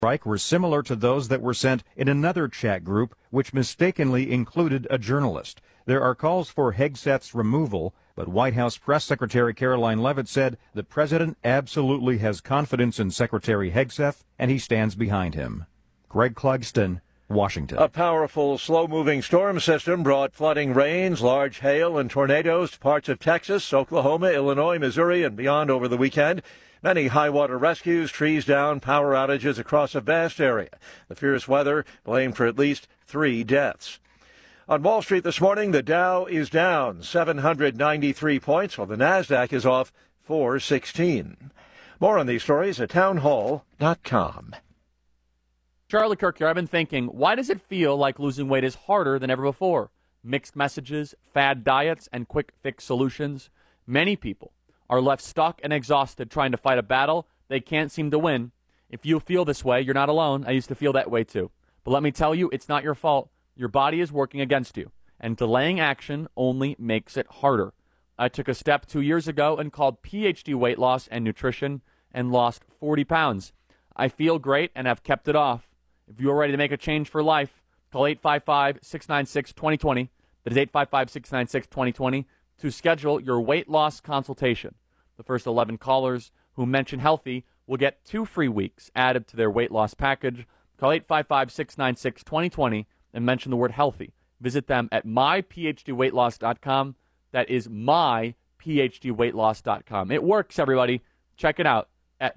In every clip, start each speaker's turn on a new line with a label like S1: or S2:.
S1: strike were similar to those that were sent in another chat group, which mistakenly included a journalist. There are calls for Hegseth's removal, but White House Press Secretary Caroline Leavitt said the president absolutely has confidence in Secretary Hegseth, and he stands behind him. Greg Clugston, Washington.
S2: A powerful, slow-moving storm system brought flooding rains, large hail, and tornadoes to parts of Texas, Oklahoma, Illinois, Missouri, and beyond over the weekend. Many high-water rescues, trees down, power outages across a vast area. The fierce weather blamed for at least 3 deaths. On Wall Street this morning, the Dow is down 793 points, while the Nasdaq is off 416. More on these stories at townhall.com.
S3: Charlie Kirk here. I've been thinking, why does it feel like losing weight is harder than ever before? Mixed messages, fad diets, and quick fix solutions. Many people are left stuck and exhausted trying to fight a battle they can't seem to win. If you feel this way, you're not alone. I used to feel that way too. But let me tell you, it's not your fault. Your body is working against you, and delaying action only makes it harder. I took a step 2 years ago and called PhD Weight Loss and Nutrition and lost 40 pounds. I feel great and have kept it off. If you're ready to make a change for life, call 855-696-2020. That is 855-696-2020 to schedule your weight loss consultation. The first 11 callers who mention healthy will get 2 free weeks added to their weight loss package. Call 855-696-2020 and mention the word healthy. Visit them at myphdweightloss.com. That is myphdweightloss.com. It works, everybody. Check it out at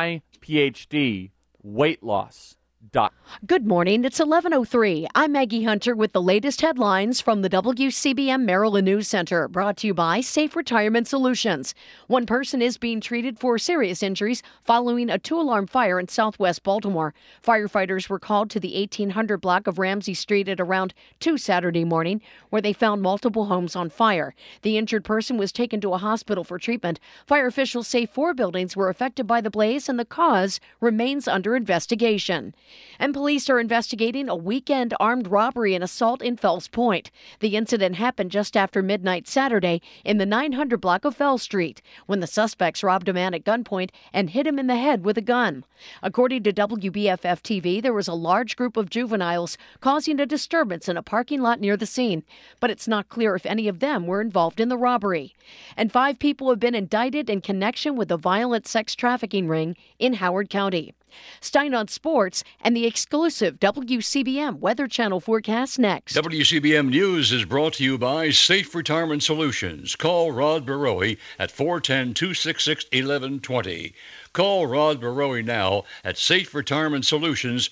S3: myphdweightloss.com.
S4: Good morning. It's 11:03. I'm Maggie Hunter with the latest headlines from the WCBM Maryland News Center, brought to you by Safe Retirement Solutions. One person is being treated for serious injuries following a 2-alarm fire in southwest Baltimore. Firefighters were called to the 1800 block of Ramsey Street at around 2 Saturday morning, where they found multiple homes on fire. The injured person was taken to a hospital for treatment. Fire officials say 4 buildings were affected by the blaze, and the cause remains under investigation. And police are investigating a weekend armed robbery and assault in Fells Point. The incident happened just after midnight Saturday in the 900 block of Fell Street, when the suspects robbed a man at gunpoint and hit him in the head with a gun. According to WBFF TV, there was a large group of juveniles causing a disturbance in a parking lot near the scene, but it's not clear if any of them were involved in the robbery. And 5 people have been indicted in connection with a violent sex trafficking ring in Howard County. Stein on sports and the exclusive WCBM Weather Channel forecast next.
S5: WCBM News is brought to you by Safe Retirement Solutions. Call Rod Barowie at 410-266-1120. Call Rod Barowie now at Safe Retirement Solutions,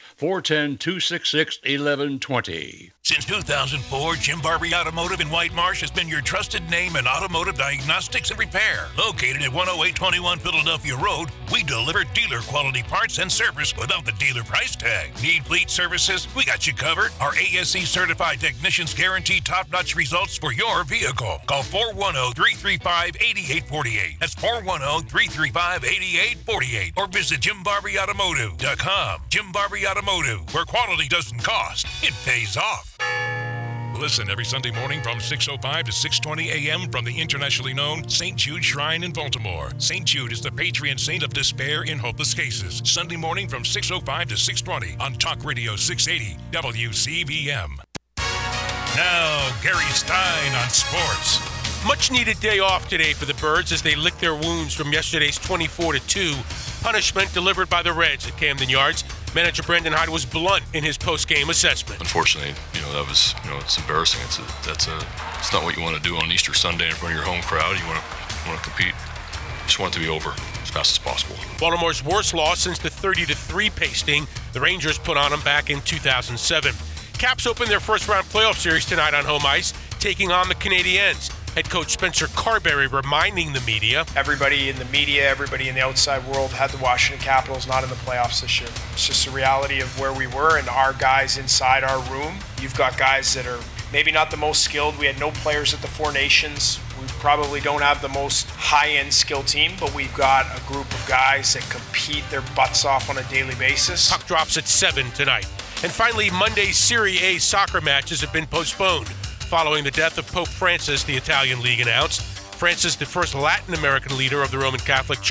S5: 410-266-1120.
S6: Since 2004, Jim Barbie Automotive in White Marsh has been your trusted name in automotive diagnostics and repair. Located at 10821 Philadelphia Road, we deliver dealer-quality parts and service without the dealer price tag. Need fleet services? We got you covered. Our ASE-certified technicians guarantee top-notch results for your vehicle. Call 410-335-8848. That's 410-335-8848. Or visit JimBarbieAutomotive.com. Jim Barbie Automotive, where quality doesn't cost, it pays off. Listen every Sunday morning from 6:05 to 6:20 a.m. from the internationally known St. Jude Shrine in Baltimore. St. Jude is the patron saint of despair in hopeless cases. Sunday morning from 6:05 to 6:20 on Talk Radio 680 WCBM. Now, Gary Stein on sports.
S7: Much needed day off today for the Birds as they lick their wounds from yesterday's 24-2 punishment delivered by the Reds at Camden Yards. Manager Brendan Hyde was blunt in his post-game assessment.
S8: Unfortunately, that was, it's embarrassing. It's not what you want to do on Easter Sunday in front of your home crowd. You want to compete. You just want it to be over as fast as possible.
S7: Baltimore's worst loss since the 30-3 pasting the Rangers put on them back in 2007. Caps open their first-round playoff series tonight on home ice, taking on the Canadiens. Head coach Spencer Carberry reminding the media.
S9: Everybody in the media, everybody in the outside world had the Washington Capitals not in the playoffs this year. It's just a reality of where we were and our guys inside our room. You've got guys that are maybe not the most skilled. We had no players at the Four Nations. We probably don't have the most high-end skill team, but we've got a group of guys that compete their butts off on a daily basis.
S7: Puck drops at 7 tonight. And finally, Monday's Serie A soccer matches have been postponed. Following the death of Pope Francis, the Italian league announced. Francis, the first Latin American leader of the Roman Catholic Church,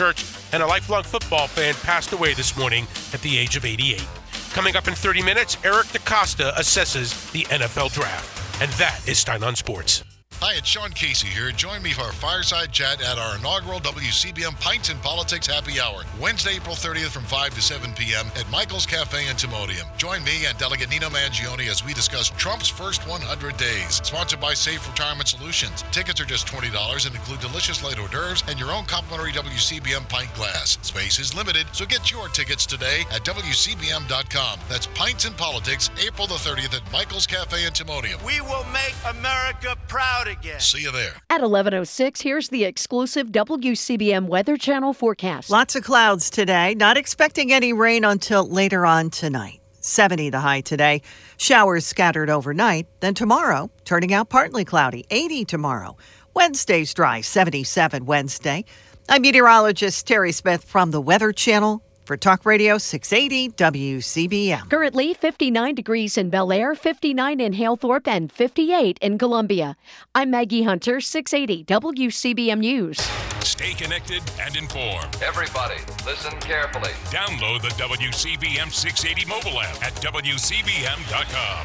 S7: and a lifelong football fan passed away this morning at the age of 88. Coming up in 30 minutes, Eric DeCosta assesses the NFL Draft. And that is Stein on Sports.
S10: Hi, it's Sean Casey here. Join me for our fireside chat at our inaugural WCBM Pints and Politics Happy Hour, Wednesday, April 30th from 5 to 7 p.m. at Michael's Cafe in Timonium. Join me and Delegate Nino Mangione as we discuss Trump's first 100 days. Sponsored by Safe Retirement Solutions. Tickets are just $20 and include delicious light hors d'oeuvres and your own complimentary WCBM pint glass. Space is limited, so get your tickets today at WCBM.com. That's Pints and Politics, April the 30th at Michael's Cafe in Timonium.
S11: We will make America proud again.
S10: See you there.
S4: At 11:06, here's the exclusive WCBM Weather Channel forecast.
S12: Lots of clouds today. Not expecting any rain until later on tonight. 70 the high today. Showers scattered overnight. Then tomorrow, turning out partly cloudy. 80 tomorrow. Wednesday's dry. 77 Wednesday. I'm meteorologist Terry Smith from the Weather Channel. For Talk Radio 680 WCBM.
S4: Currently 59 degrees in Bel Air, 59 in Halethorpe, and 58 in Columbia. I'm Maggie Hunter, 680 WCBM News.
S6: Stay connected and informed.
S13: Everybody, listen carefully.
S6: Download the WCBM 680 mobile app at WCBM.com.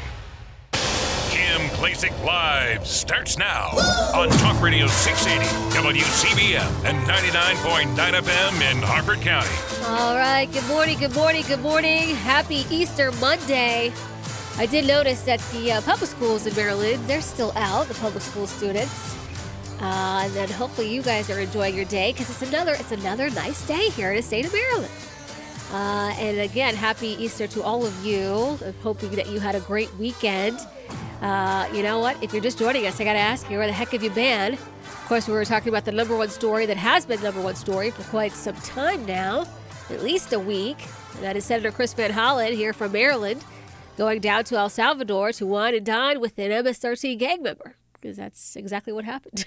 S6: Kim Klacik Live starts now on Talk Radio 680 WCBM and 99.9 FM in Harford County.
S14: All right, good morning. Happy Easter Monday. I did notice that the public schools in Maryland, they're still out, the public school students. And then hopefully you guys are enjoying your day because it's another nice day here in the state of Maryland. And again, happy Easter to all of you. I'm hoping that you had a great weekend. You know what? If you're just joining us, I got to ask you, where the heck have you been? Of course, we were talking about the number one story that has been number one story for quite some time now, at least a week. And that is Senator Chris Van Hollen here from Maryland going down to El Salvador to wine and dine with an MS-13 gang member, because that's exactly what happened.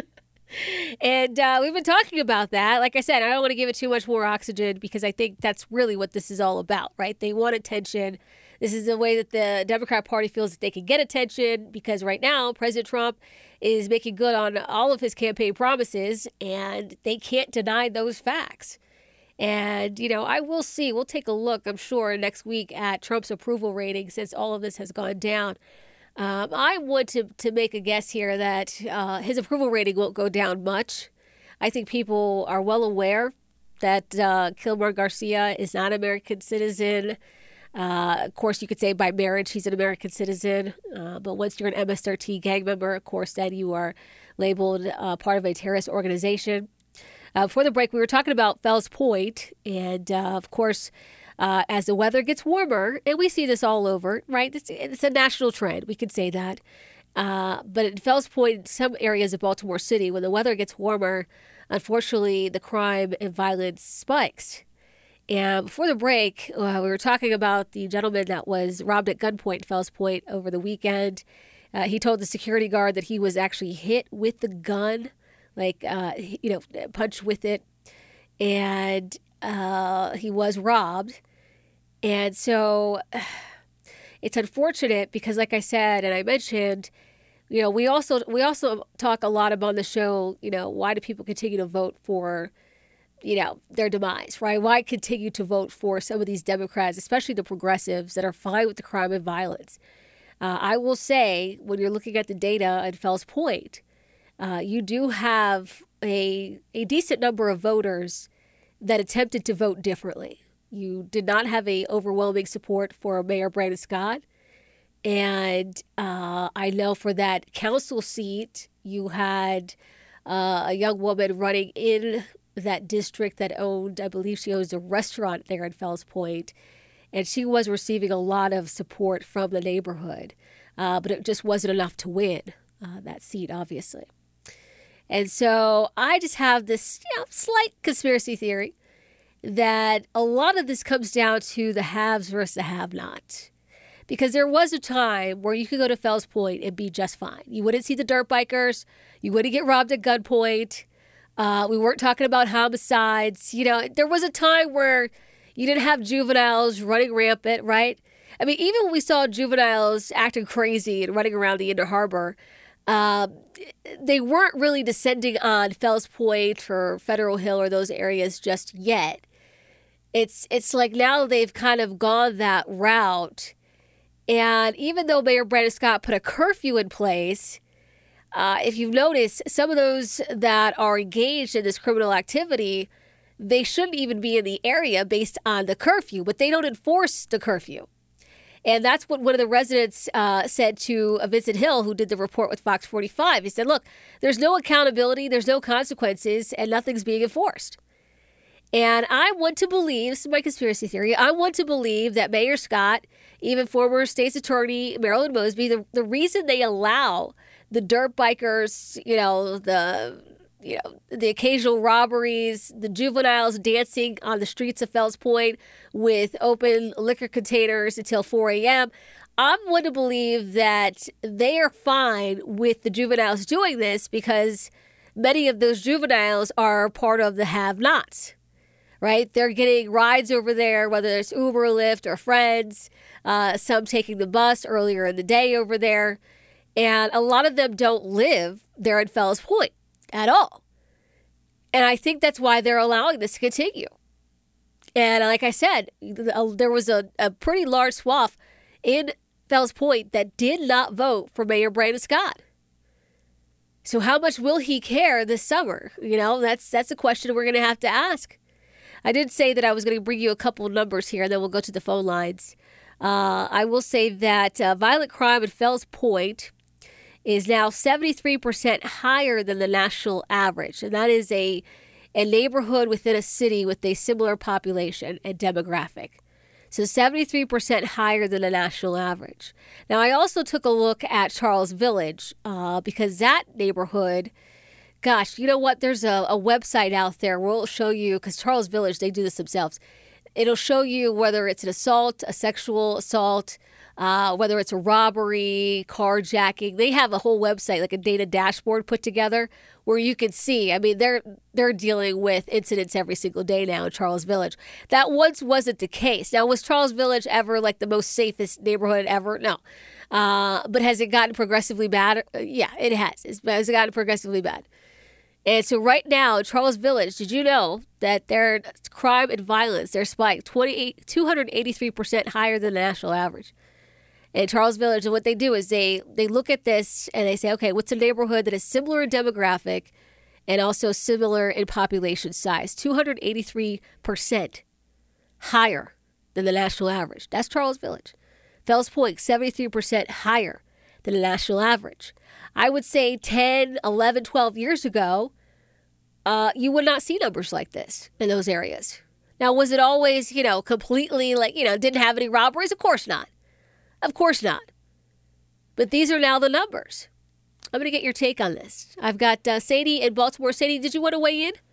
S14: And we've been talking about that. Like I said, I don't want to give it too much more oxygen because I think that's really what this is all about, right? They want attention. This is the way that the Democrat Party feels that they can get attention because right now President Trump is making good on all of his campaign promises and they can't deny those facts. And, you know, I will see. We'll take a look, I'm sure, next week at Trump's approval rating since all of this has gone down. I want to make a guess here that his approval rating won't go down much. I think people are well aware that Kilmer Garcia is not an American citizen. Of course, you could say by marriage he's an American citizen. But once you're an MS-13 gang member, of course, then you are labeled part of a terrorist organization. Before the break, we were talking about Fells Point. And, of course, as the weather gets warmer, and we see this all over, right? It's a national trend. We could say that. But at Fells Point, some areas of Baltimore City, when the weather gets warmer, unfortunately, the crime and violence spikes. And before the break, we were talking about the gentleman that was robbed at gunpoint in Fells Point over the weekend. He told the security guard that he was actually hit with the gun, punched with it. And he was robbed. And so it's unfortunate because, like I said, and I mentioned, you know, we also talk a lot about the show, you know, why do people continue to vote for, you know, their demise, right? Why continue to vote for some of these Democrats, especially the progressives that are fine with the crime and violence? I will say, when you're looking at the data at Fells Point, you do have a decent number of voters that attempted to vote differently. You did not have a overwhelming support for Mayor Brandon Scott. And I know for that council seat, you had a young woman running in that district that owned, I believe she owns a restaurant there in Fells Point. And she was receiving a lot of support from the neighborhood. But it just wasn't enough to win that seat, obviously. And so I just have this slight conspiracy theory that a lot of this comes down to the haves versus the have-not. Because there was a time where you could go to Fells Point and be just fine. You wouldn't see the dirt bikers. You wouldn't get robbed at gunpoint. We weren't talking about homicides. You know, there was a time where you didn't have juveniles running rampant, right? I mean, even when we saw juveniles acting crazy and running around the Inner Harbor, they weren't really descending on Fells Point or Federal Hill or those areas just yet. It's like now they've kind of gone that route. And even though Mayor Brandon Scott put a curfew in place, if you've noticed, some of those that are engaged in this criminal activity, they shouldn't even be in the area based on the curfew, but they don't enforce the curfew. And that's what one of the residents said to Vincent Hill, who did the report with Fox 45. He said, look, there's no accountability, there's no consequences, and nothing's being enforced. And I want to believe, this is my conspiracy theory, I want to believe that Mayor Scott, even former state's attorney Marilyn Mosby, the reason they allow the dirt bikers, the occasional robberies, the juveniles dancing on the streets of Fells Point with open liquor containers until 4 a.m., I'm one to believe that they are fine with the juveniles doing this because many of those juveniles are part of the have-nots. Right? They're getting rides over there, whether it's Uber, Lyft, or friends, some taking the bus earlier in the day over there. And a lot of them don't live there at Fells Point at all. And I think that's why they're allowing this to continue. And like I said, there was a pretty large swath in Fells Point that did not vote for Mayor Brandon Scott. So how much will he care this summer? That's a question we're going to have to ask. I did say that I was going to bring you a couple of numbers here, and then we'll go to the phone lines. I will say that violent crime in Fells Point is now 73% higher than the national average. And that is a neighborhood within a city with a similar population and demographic. So 73% higher than the national average. Now, I also took a look at Charles Village because that neighborhood... Gosh, you know what? There's a website out there where it'll show you, because Charles Village, they do this themselves. It'll show you whether it's an assault, a sexual assault, whether it's a robbery, carjacking. They have a whole website, like a data dashboard put together where you can see. I mean, they're dealing with incidents every single day now in Charles Village. That once wasn't the case. Now, was Charles Village ever like the most safest neighborhood ever? No. But has it gotten progressively bad? Yeah, it has. Has it gotten progressively bad? And so right now, Charles Village, did you know that their crime and violence, their spike, 283% higher than the national average? And Charles Village, and what they do is they look at this and they say, okay, what's a neighborhood that is similar in demographic and also similar in population size? 283% higher than the national average. That's Charles Village. Fells Point, 73% higher than the national average. I would say 10, 11, 12 years ago, you would not see numbers like this in those areas. Now, was it always, completely didn't have any robberies? Of course not. Of course not. But these are now the numbers. I'm going to get your take on this. I've got Sadie in Baltimore. Sadie, did you want to weigh in?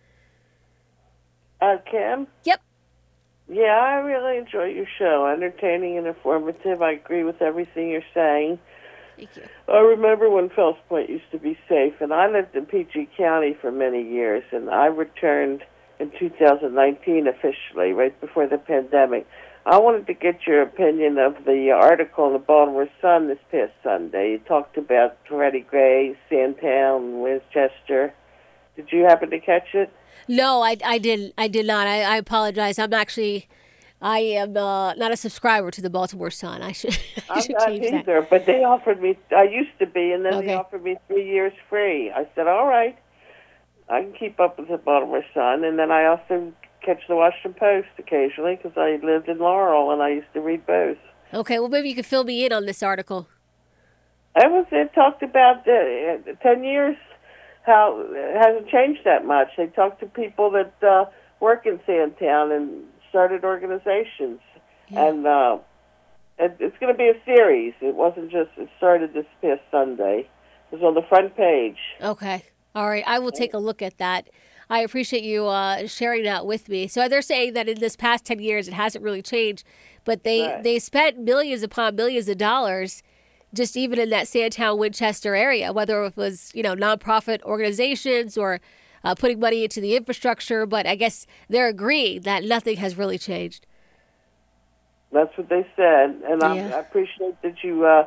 S15: Kim?
S14: Yep.
S15: Yeah, I really enjoy your show. Entertaining and informative. I agree with everything you're saying.
S14: Thank you.
S15: I remember when Fells Point used to be safe, and I lived in PG County for many years, and I returned in 2019 officially, right before the pandemic. I wanted to get your opinion of the article in the Baltimore Sun this past Sunday. You talked about Freddie Gray, Sandtown, Westchester. Did you happen to catch it?
S14: No, I didn't. I did not. I apologize. I am not a subscriber to the Baltimore Sun. I should
S15: I'm
S14: change
S15: not either,
S14: that.
S15: but they offered me, I used to be, and then
S14: Okay.
S15: they offered me 3 years free. I said, all right, I can keep up with the Baltimore Sun, and then I also catch the Washington Post occasionally because I lived in Laurel, and I used to read both.
S14: Okay, well, maybe you could fill me in on this article.
S15: It talked about 10 years, how it hasn't changed that much. They talked to people that work in Sandtown and started organizations. Yeah. And it's going to be a series. It wasn't just, it started this past Sunday. It was on the front page.
S14: Okay. All right. I will take a look at that. I appreciate you sharing that with me. So they're saying that in this past 10 years, it hasn't really changed, but they spent millions upon millions of dollars just even in that Sandtown, Winchester area, whether it was, nonprofit organizations or putting money into the infrastructure. But I guess they're agreeing that nothing has really changed.
S15: That's what they said. And I appreciate that you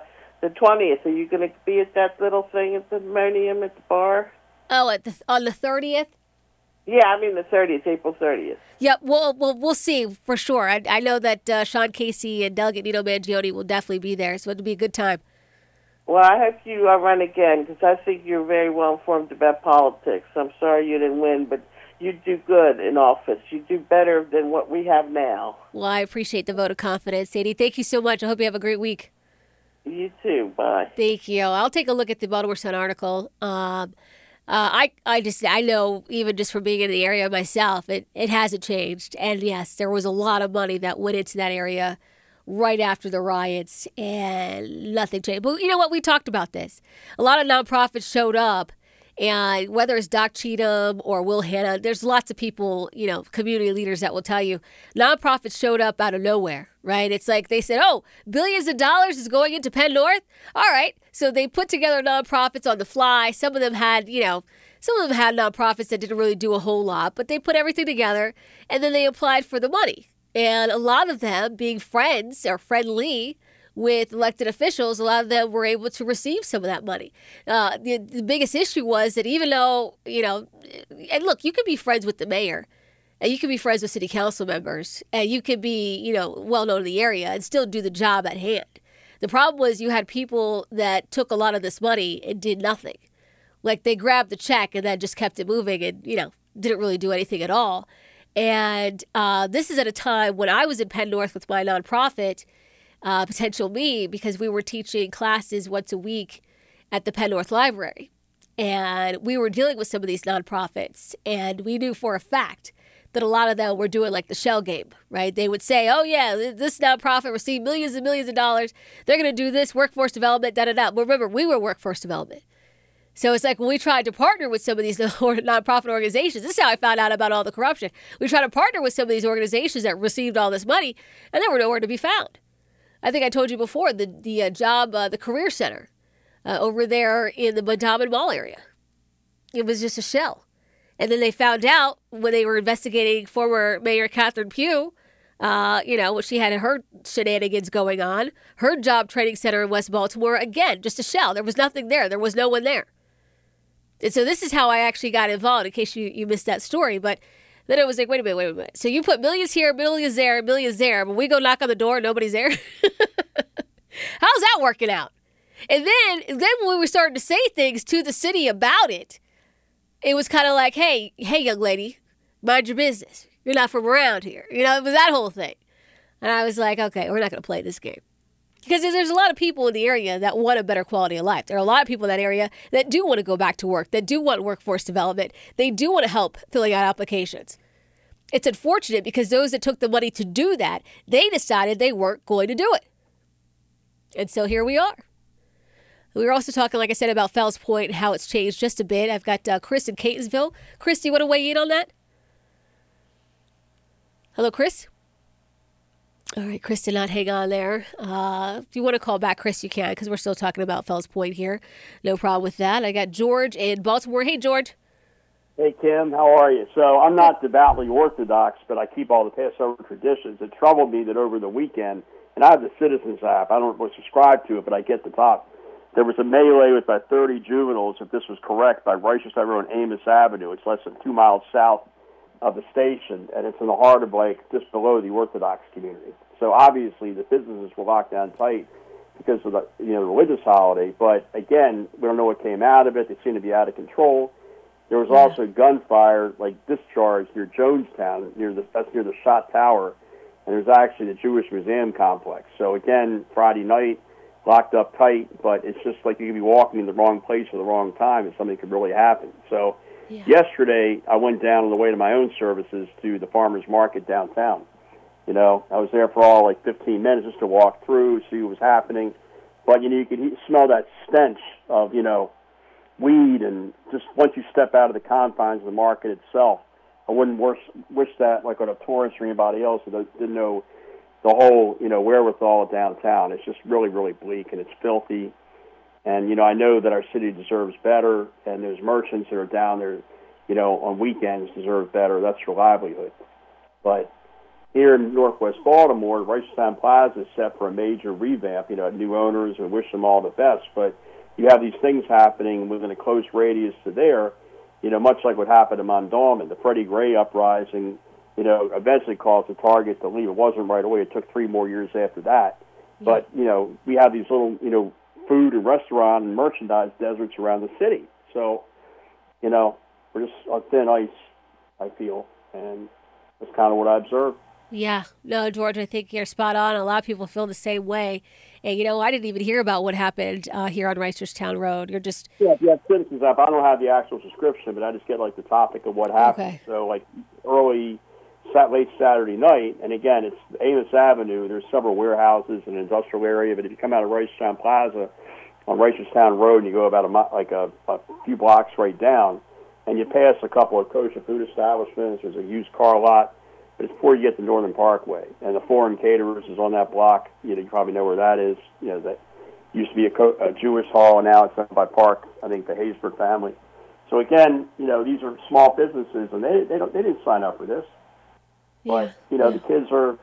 S15: The 20th. Are you going to be at that little thing at the Millennium at the bar?
S14: Oh, on the 30th?
S15: Yeah, I mean the 30th, April 30th.
S14: Yeah, we'll see for sure. I know that Sean Casey and Delegate Nino Mangione will definitely be there, so it'll be a good time.
S15: Well, I hope you run again, because I think you're very well informed about politics. I'm sorry you didn't win, but you do good in office. You do better than what we have now.
S14: Well, I appreciate the vote of confidence, Sadie. Thank you so much. I hope you have a great week.
S15: You too. Bye.
S14: Thank you. I'll take a look at the Baltimore Sun article. I know, even just from being in the area myself, it hasn't changed. And yes, there was a lot of money that went into that area right after the riots, and nothing changed. But you know what? We talked about this. A lot of nonprofits showed up, and whether it's Doc Cheatham or Will Hanna, there's lots of people, community leaders that will tell you, nonprofits showed up out of nowhere, right? It's like they said, oh, billions of dollars is going into Penn North? All right. So they put together nonprofits on the fly. Some of them had nonprofits that didn't really do a whole lot, but they put everything together, and then they applied for the money. And a lot of them, being friends or friendly with elected officials, a lot of them were able to receive some of that money. The biggest issue was that even though, and look, you could be friends with the mayor, and you could be friends with city council members, and you could be, well known in the area and still do the job at hand. The problem was you had people that took a lot of this money and did nothing. Like they grabbed the check and then just kept it moving and, didn't really do anything at all. And this is at a time when I was in Penn North with my nonprofit, Potential Me, because we were teaching classes once a week at the Penn North Library. And we were dealing with some of these nonprofits. And we knew for a fact that a lot of them were doing like the shell game, right? They would say, oh, yeah, this nonprofit received millions and millions of dollars. They're going to do this, workforce development, da-da-da. But remember, we were workforce development. So it's like when we tried to partner with some of these nonprofit organizations, this is how I found out about all the corruption. We tried to partner with some of these organizations that received all this money, and they were nowhere to be found. I think I told you before, the Career Center over there in the Mondawmin Mall area. It was just a shell. And then they found out when they were investigating former Mayor Catherine Pugh, she had her shenanigans going on. Her job training center in West Baltimore, again, just a shell. There was nothing there. There was no one there. And so this is how I actually got involved, in case you missed that story. But then it was like, wait a minute. So you put millions here, millions there, but we go knock on the door and nobody's there? How's that working out? And then when we started to say things to the city about it, it was kind of like, hey, young lady, mind your business. You're not from around here. It was that whole thing. And I was like, okay, we're not going to play this game. Because there's a lot of people in the area that want a better quality of life. There are a lot of people in that area that do want to go back to work, that do want workforce development. They do want to help filling out applications. It's unfortunate because those that took the money to do that, they decided they weren't going to do it. And so here we are. We were also talking, like I said, about Fells Point and how it's changed just a bit. I've got Chris in Catonsville. Chris, do you want to weigh in on that? Hello, Chris? All right, Chris did not hang on there. If you want to call back, Chris, you can, because we're still talking about Fells Point here. No problem with that. I got George in Baltimore. Hey, George.
S16: Hey, Kim. How are you? So I'm not devoutly Orthodox, but I keep all the Passover traditions. It troubled me that over the weekend, and I have the Citizens app. I don't subscribe to it, but I get the top. There was a melee with about 30 juveniles, if this was correct, by Righteous Ever on Amos Avenue. It's less than 2 miles south of the station, and it's in the heart of, just below the Orthodox community. So obviously the businesses were locked down tight because of the religious holiday. But again, we don't know what came out of it. They seem to be out of control. There was also gunfire, discharge near Jonestown, that's near the Shot Tower, and there's actually the Jewish Museum complex. So again, Friday night, locked up tight, but it's just like you could be walking in the wrong place at the wrong time and something could really happen. So yesterday, I went down on the way to my own services to the farmer's market downtown. I was there for all 15 minutes just to walk through, see what was happening. But, you could smell that stench of, weed, and just once you step out of the confines of the market itself, I wouldn't wish that on a tourist or anybody else that didn't know the whole, wherewithal of downtown. It's just really, really bleak, and it's filthy. And, I know that our city deserves better, and those merchants that are down there, on weekends deserve better. That's your livelihood. But here in Northwest Baltimore, Reisterstown Plaza is set for a major revamp. New owners, and wish them all the best. But you have these things happening within a close radius to there. Much like what happened to Mondawmin, the Freddie Gray uprising. Eventually caused the Target to leave. It wasn't right away. It took 3 more years after that. But we have these little food and restaurant and merchandise deserts around the city. So we're just on thin ice, I feel, and that's kind of what I observed.
S14: Yeah. No, George, I think you're spot on. A lot of people feel the same way. And, I didn't even hear about what happened here on Reisterstown Road. You're just...
S16: Yeah, if you have Citizens app, I don't have the actual subscription, but I just get, the topic of what happened.
S14: Okay.
S16: So, late Saturday night, and again, it's Amos Avenue. There's several warehouses and industrial area, but if you come out of Reisterstown Plaza on Reisterstown Road and you go about a few blocks right down, and you pass a couple of kosher food establishments, there's a used car lot, but it's before you get to Northern Parkway. And the Foreign Caterers is on that block. You probably know where that is. That used to be a Jewish hall, and now it's owned by Park, I think, the Haysbert family. So again, these are small businesses, and they didn't sign up for this. But, the kids are,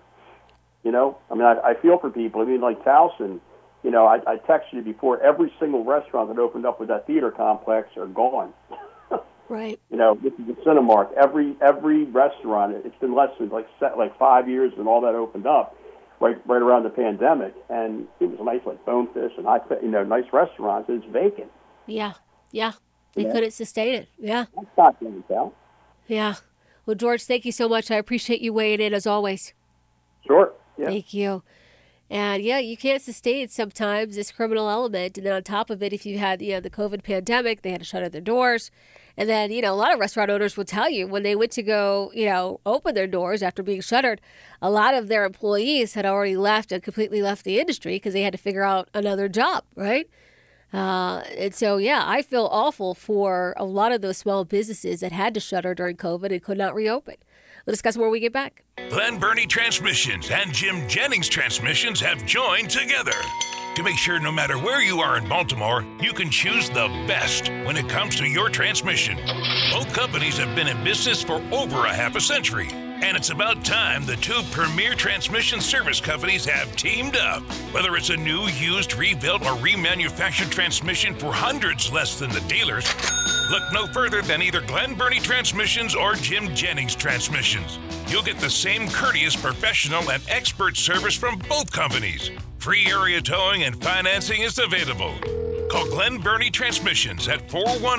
S16: I feel for people. Like Towson, I texted you before, every single restaurant that opened up with that theater complex are gone.
S14: Right.
S16: This is the Cinemark. Every restaurant, it's been less than 5 years when all that opened up, right around the pandemic. And it was nice, Bonefish and nice restaurants. It's vacant.
S14: Yeah. They couldn't sustain it. Yeah.
S16: That's not going to tell.
S14: Yeah. Well, George, thank you so much. I appreciate you weighing in as always.
S16: Sure. Yeah.
S14: Thank you. And you can't sustain sometimes this criminal element. And then on top of it, if you had, the COVID pandemic, they had to shut their doors. And then, a lot of restaurant owners will tell you when they went to go, open their doors after being shuttered, a lot of their employees had already left and completely left the industry because they had to figure out another job, right? And so, I feel awful for a lot of those small businesses that had to shutter during COVID and could not reopen. We'll discuss more when we get back.
S6: Glen Burnie Transmissions and Jim Jennings Transmissions have joined together to make sure no matter where you are in Baltimore, you can choose the best when it comes to your transmission. Both companies have been in business for over a half a century, and it's about time the two premier transmission service companies have teamed up. Whether it's a new, used, rebuilt, or remanufactured transmission for hundreds less than the dealers, look no further than either Glen Burnie Transmissions or Jim Jennings Transmissions. You'll get the same courteous, professional, and expert service from both companies. Free area towing and financing is available. Call Glen Burnie Transmissions at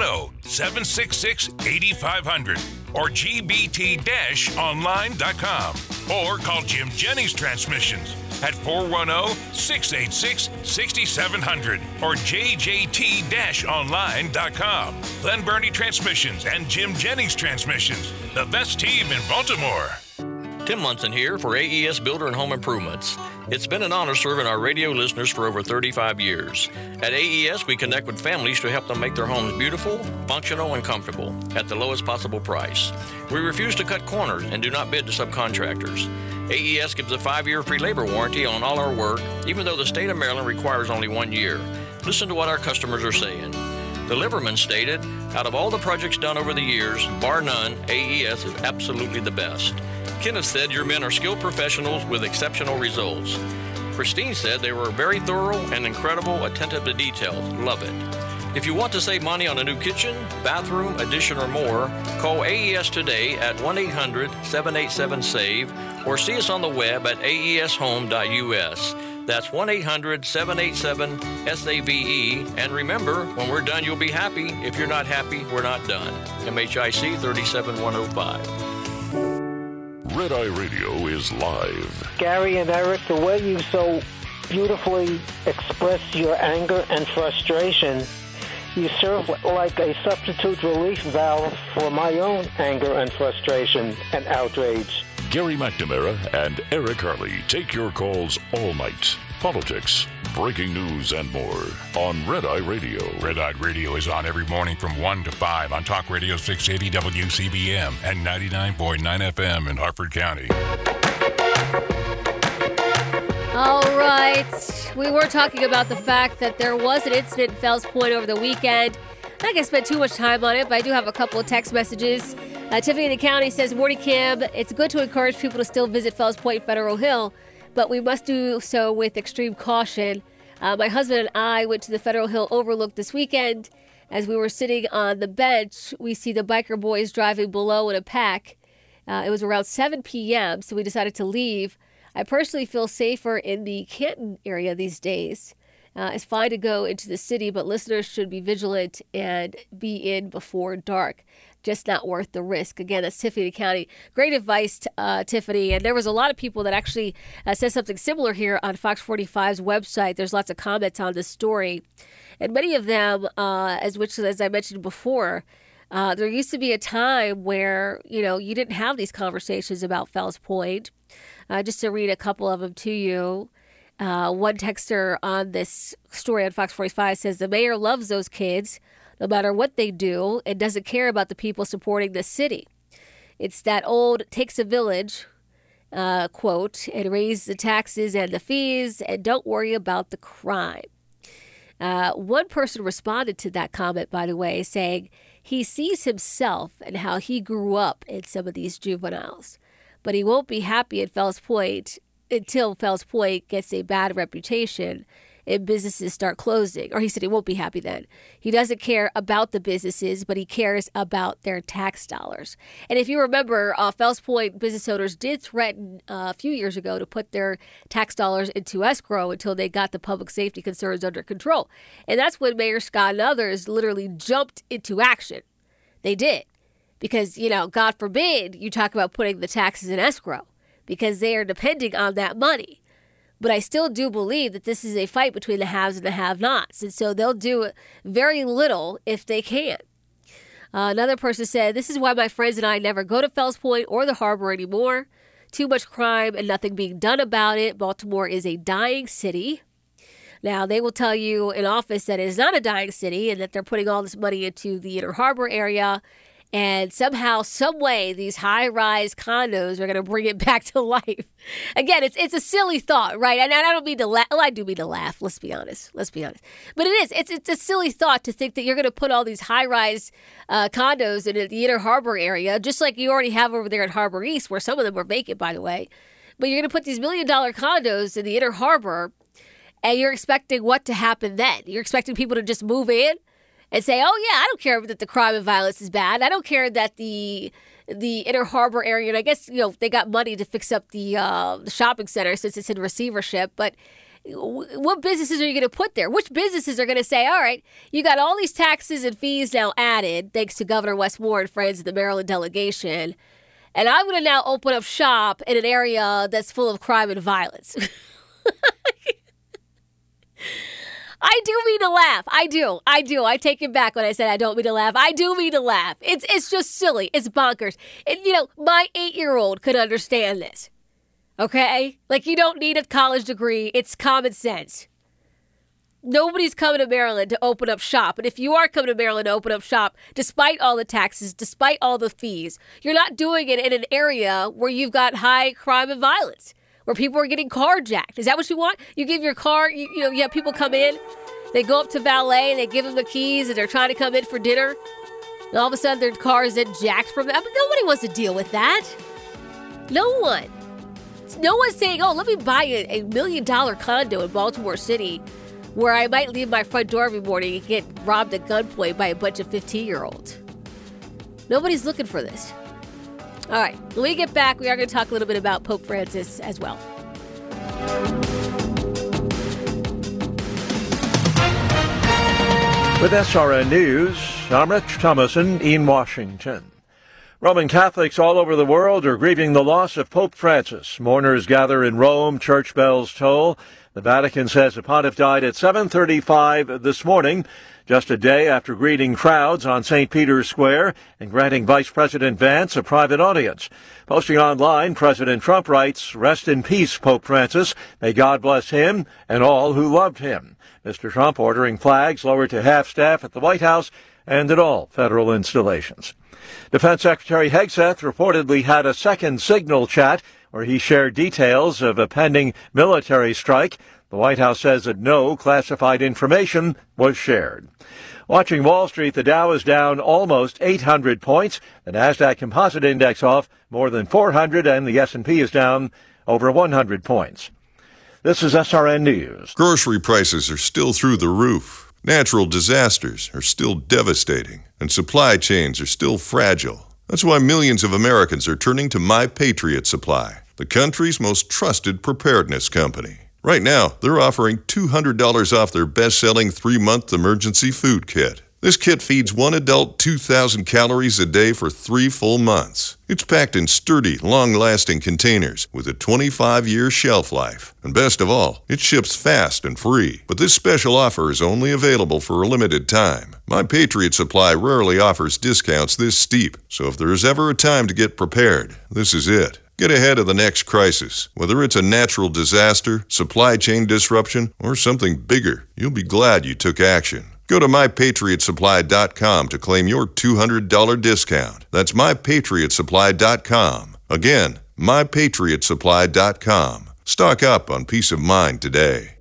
S6: 410-766-8500 or gbt-online.com, or call Jim Jennings Transmissions at 410-686-6700 or jjt-online.com. Glen Burnie Transmissions and Jim Jennings Transmissions, the best team in Baltimore.
S17: Tim Munson here for AES Builder and Home Improvements. It's been an honor serving our radio listeners for over 35 years. At AES, we connect with families to help them make their homes beautiful, functional, and comfortable at the lowest possible price. We refuse to cut corners and do not bid to subcontractors. AES gives a 5-year free labor warranty on all our work, even though the state of Maryland requires only 1 year. Listen to what our customers are saying. The Liverman stated, out of all the projects done over the years, bar none, AES is absolutely the best. Kenneth said your men are skilled professionals with exceptional results. Christine said they were very thorough and incredible, attentive to details. Love it. If you want to save money on a new kitchen, bathroom, addition, or more, call AES today at 1-800-787-SAVE or see us on the web at aeshome.us. That's 1-800-787-SAVE. And remember, when we're done, you'll be happy. If you're not happy, we're not done. MHIC 37105.
S18: Red Eye Radio is live.
S19: Gary and Eric, the way you so beautifully express your anger and frustration, you serve like a substitute relief valve for my own anger and frustration and outrage.
S18: Gary McNamara and Eric Harley take your calls all night. Politics, breaking news, and more on Red Eye Radio.
S6: Red Eye Radio is on every morning from 1 to 5 on Talk Radio 680 WCBM and 99.9 FM in Harford County.
S14: All right. We were talking about the fact that there was an incident in Fells Point over the weekend. I'm not going to spend too much time on it, but I do have a couple of text messages. Tiffany in the county says, morning, Kim. It's good to encourage people to still visit Fells Point Federal Hill, but we must do so with extreme caution. My husband and I went to the Federal Hill Overlook this weekend. As we were sitting on the bench, we see the biker boys driving below in a pack. It was around 7 p.m., so we decided to leave. I personally feel safer in the Canton area these days. It's fine to go into the city, but listeners should be vigilant and be in before dark. Just not worth the risk. Again, that's Tiffany County. Great advice, Tiffany. And there was a lot of people that actually said something similar here on Fox 45's website. There's lots of comments on this story. And many of them, as I mentioned before, there used to be a time where, you didn't have these conversations about Fells Point. Just to read a couple of them to you. One texter on this story on Fox 45 says, the mayor loves those kids, no matter what they do, and doesn't care about the people supporting the city. It's that old takes a village, quote, and raise the taxes and the fees, and don't worry about the crime. One person responded to that comment, by the way, saying he sees himself and how he grew up in some of these juveniles, but he won't be happy at Fells Point until Fells Point gets a bad reputation and businesses start closing. Or he said he won't be happy then. He doesn't care about the businesses, but he cares about their tax dollars. And if you remember, Fells Point business owners did threaten a few years ago to put their tax dollars into escrow until they got the public safety concerns under control. And that's when Mayor Scott and others literally jumped into action. They did. Because, God forbid you talk about putting the taxes in escrow, because they are depending on that money. But I still do believe that this is a fight between the haves and the have-nots. And so they'll do very little if they can. Another person said, this is why my friends and I never go to Fells Point or the harbor anymore. Too much crime and nothing being done about it. Baltimore is a dying city. Now, they will tell you in office that it is not a dying city and that they're putting all this money into the Inner Harbor area. And somehow, some way, these high-rise condos are going to bring it back to life. Again, it's a silly thought, right? And I don't mean to laugh. Well, I do mean to laugh. Let's be honest. But it is. It's a silly thought to think that you're going to put all these high-rise condos in the Inner Harbor area, just like you already have over there at Harbor East, where some of them are vacant, by the way. But you're going to put these $1 million condos in the Inner Harbor, and you're expecting what to happen then? You're expecting people to just move in and say, oh, yeah, I don't care that the crime and violence is bad. I don't care that the Inner Harbor area, and I guess, they got money to fix up the shopping center since it's in receivership. But what businesses are you going to put there? Which businesses are going to say, all right, you got all these taxes and fees now added, thanks to Governor Wes Moore and friends of the Maryland delegation, and I'm going to now open up shop in an area that's full of crime and violence. I do mean to laugh. I do. I take it back when I said I don't mean to laugh. I do mean to laugh. It's just silly. It's bonkers. And, my 8-year-old could understand this. Okay? Like, you don't need a college degree. It's common sense. Nobody's coming to Maryland to open up shop. And if you are coming to Maryland to open up shop, despite all the taxes, despite all the fees, you're not doing it in an area where you've got high crime and violence, where people are getting carjacked. Is that what you want? You give your car, you have people come in, they go up to valet, and they give them the keys, and they're trying to come in for dinner, and all of a sudden their car is then jacked from that. But nobody wants to deal with that. No one. No one's saying, oh, let me buy a $1 million condo in Baltimore City where I might leave my front door every morning and get robbed at gunpoint by a bunch of 15-year-olds. Nobody's looking for this. All right, when we get back, we are going to talk a little bit about Pope Francis as well.
S2: With SRN News, I'm Rich Thomason in Washington. Roman Catholics all over the world are grieving the loss of Pope Francis. Mourners gather in Rome, church bells toll. The Vatican says the pontiff died at 7:35 this morning, just a day after greeting crowds on St. Peter's Square and granting Vice President Vance a private audience. Posting online, President Trump writes, "Rest in peace, Pope Francis. May God bless him and all who loved him." Mr. Trump ordering flags lowered to half-staff at the White House and at all federal installations. Defense Secretary Hegseth reportedly had a second signal chat where he shared details of a pending military strike. The White House says that no classified information was shared. Watching Wall Street, the Dow is down almost 800 points. The Nasdaq Composite Index off more than 400, and the S&P is down over 100 points. This is SRN News.
S20: Grocery prices are still through the roof. Natural disasters are still devastating, and supply chains are still fragile. That's why millions of Americans are turning to My Patriot Supply, the country's most trusted preparedness company. Right now, they're offering $200 off their best-selling 3-month emergency food kit. This kit feeds one adult 2,000 calories a day for 3 full months. It's packed in sturdy, long-lasting containers with a 25-year shelf life. And best of all, it ships fast and free. But this special offer is only available for a limited time. My Patriot Supply rarely offers discounts this steep, so if there is ever a time to get prepared, this is it. Get ahead of the next crisis. Whether it's a natural disaster, supply chain disruption, or something bigger, you'll be glad you took action. Go to MyPatriotSupply.com to claim your $200 discount. That's MyPatriotSupply.com. Again, MyPatriotSupply.com. Stock up on peace of mind today.